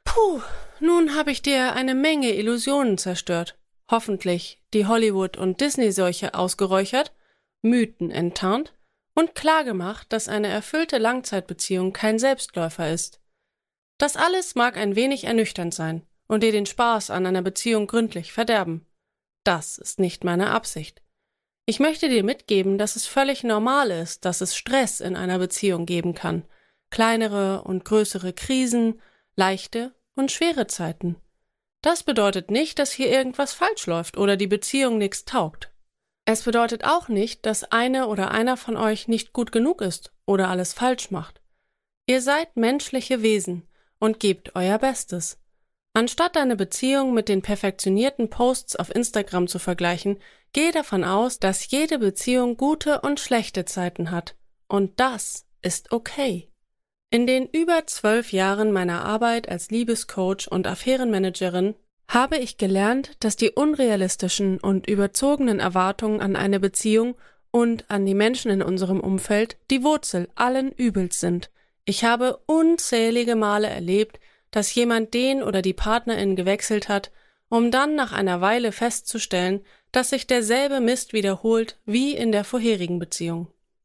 Puh, nun habe ich dir eine Menge Illusionen zerstört, hoffentlich die Hollywood- und Disney-Seuche ausgeräuchert, Mythen enttarnt und klargemacht, dass eine erfüllte Langzeitbeziehung kein Selbstläufer ist. Das alles mag ein wenig ernüchternd sein und dir den Spaß an einer Beziehung gründlich verderben. Das ist nicht meine Absicht. Ich möchte dir mitgeben, dass es völlig normal ist, dass es Stress in einer Beziehung geben kann. Kleinere und größere Krisen, leichte und schwere Zeiten. Das bedeutet nicht, dass hier irgendwas falsch läuft oder die Beziehung nichts taugt. Es bedeutet auch nicht, dass eine oder einer von euch nicht gut genug ist oder alles falsch macht. Ihr seid menschliche Wesen und gebt euer Bestes. Anstatt deine Beziehung mit den perfektionierten Posts auf Instagram zu vergleichen, gehe davon aus, dass jede Beziehung gute und schlechte Zeiten hat. Und das ist okay. In den über 12 Jahren meiner Arbeit als Liebescoach und Affärenmanagerin habe ich gelernt, dass die unrealistischen und überzogenen Erwartungen an eine Beziehung und an die Menschen in unserem Umfeld die Wurzel allen Übels sind. Ich habe unzählige Male erlebt, dass jemand den oder die Partnerin gewechselt hat, um dann nach einer Weile festzustellen, dass sich derselbe Mist wiederholt wie in der vorherigen Beziehung.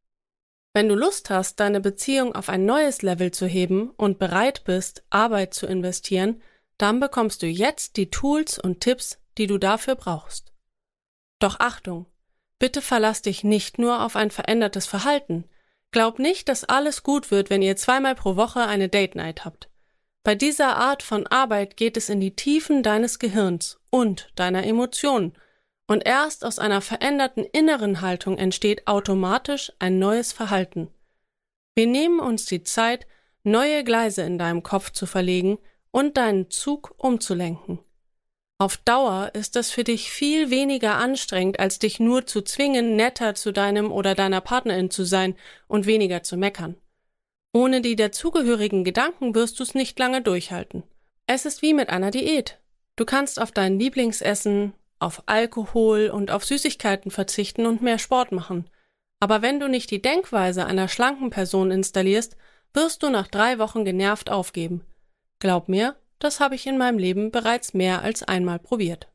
Wenn du Lust hast, deine Beziehung auf ein neues Level zu heben und bereit bist, Arbeit zu investieren, dann bekommst du jetzt die Tools und Tipps, die du dafür brauchst. Doch Achtung, bitte verlass dich nicht nur auf ein verändertes Verhalten. Glaub nicht, dass alles gut wird, wenn ihr 2-mal pro Woche eine Date-Night habt. Bei dieser Art von Arbeit geht es in die Tiefen deines Gehirns und deiner Emotionen. Und erst aus einer veränderten inneren Haltung entsteht automatisch ein neues Verhalten. Wir nehmen uns die Zeit, neue Gleise in deinem Kopf zu verlegen und deinen Zug umzulenken. Auf Dauer ist das für dich viel weniger anstrengend, als dich nur zu zwingen, netter zu deinem oder deiner Partnerin zu sein und weniger zu meckern. Ohne die dazugehörigen Gedanken wirst du es nicht lange durchhalten. Es ist wie mit einer Diät. Du kannst auf dein Lieblingsessen, auf Alkohol und auf Süßigkeiten verzichten und mehr Sport machen. Aber wenn du nicht die Denkweise einer schlanken Person installierst, wirst du nach 3 Wochen genervt aufgeben. Glaub mir, das habe ich in meinem Leben bereits mehr als einmal probiert.